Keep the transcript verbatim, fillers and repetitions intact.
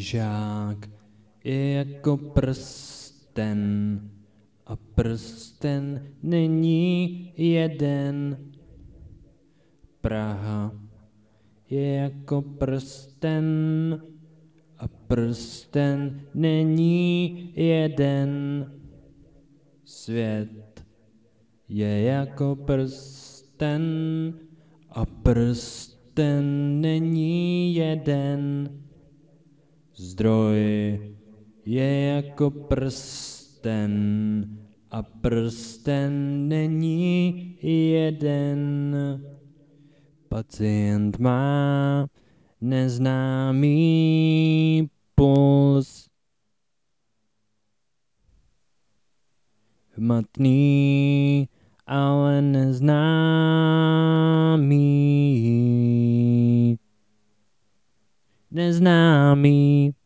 Křížák je jako prsten a prsten není jeden. Praha je jako prsten a prsten není jeden. Svět je jako prsten a prsten není jeden. Zdroj je jako prsten a prsten není jeden. Pacient má neznámý puls, hmatný, ale neznámý. Neznámý.